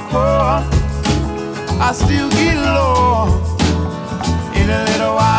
I still get low in a little while.